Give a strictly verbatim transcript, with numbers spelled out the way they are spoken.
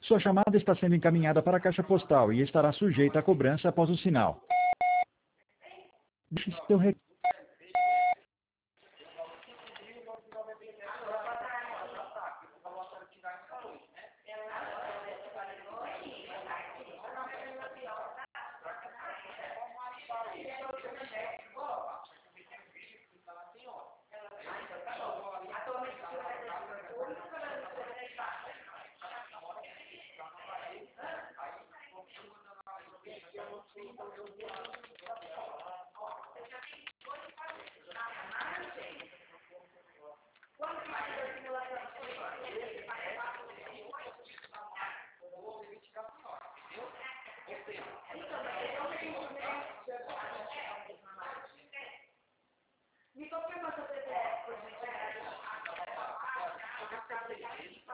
Sua chamada está sendo encaminhada para a caixa postal e estará sujeita a cobrança após o sinal. Deixe seu recado.